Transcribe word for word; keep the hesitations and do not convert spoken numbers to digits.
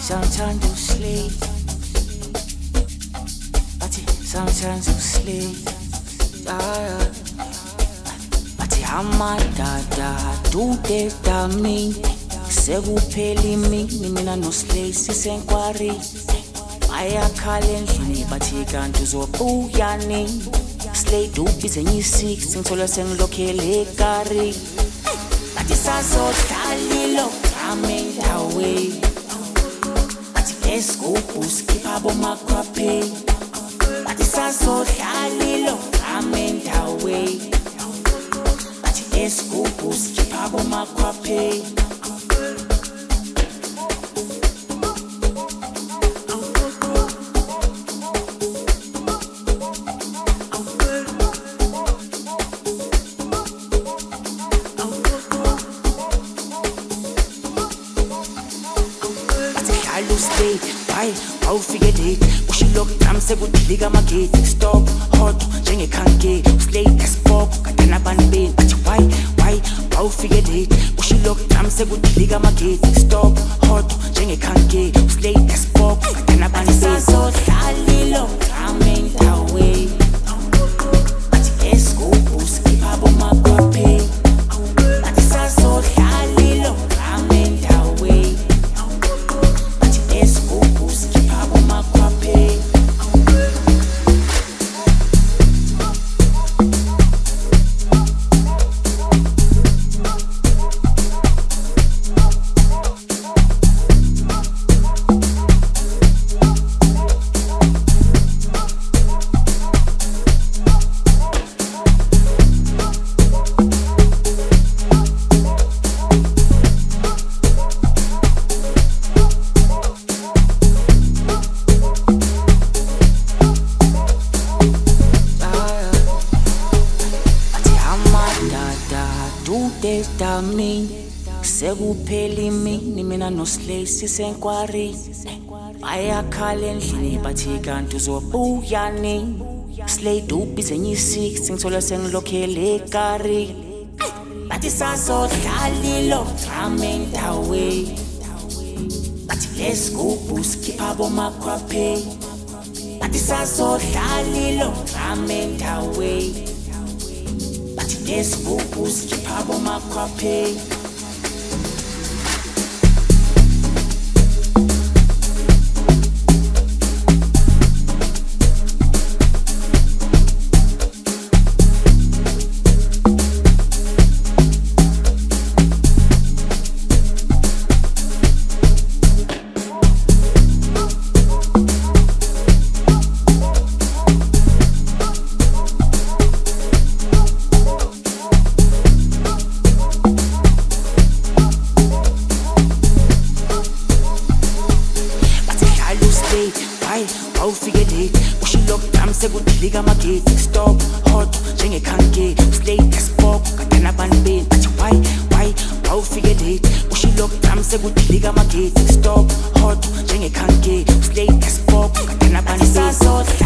sometimes you sleep, bathi sometimes you sleep. Ah, bathi amadada dudeda mini sekuphela imini mina noSlay sisenkwari. Bayakhala endlini bathi kanti uzobuya nini? Slay dubize ngi-six ngithola sengilokhele ekari. Bathi sazodlalilo drama endaweni, bathi let's go skipha bomakhwaphe. Bathi sazodlalilo drama endaweni, bathi let's go skipha bomakhwaphe. Why, awufike late ushilok drum sekudilika amagate. Stop hot njengekhanke Slay esbok kadana banibeni. Athi why why awufike late ushilok drum sekudilika amagate. Stop hot njengekhanke Slay esbok kadana banibeni. Sazodlalilo drum endaweni, athi let's go skipha bomakhwaphe. Athi sazodlalilo drum endaweni, dudeda mini sekuphela imini mina noSlay sisenkwari. Bayakhala endlini bathi kanti uzobuya nini? Slay dubize ngi-six ngithola sengilokhele ekari. Bathi sazodlalilo drama endaweni, bathi let's go skipha bomakhwaphe. Bathi sazodlalilo drama endaweni, let's go skipha bomakhwaphe. Why, awufike late ushilok drum sekudilika amagate. Stop hot njengekhanke Slay esbok kadana banibeni. Athi why why awufike late ushilok drum sekudilika amagate. Stop hot njengekhanke Slay esbok kadana banibeni.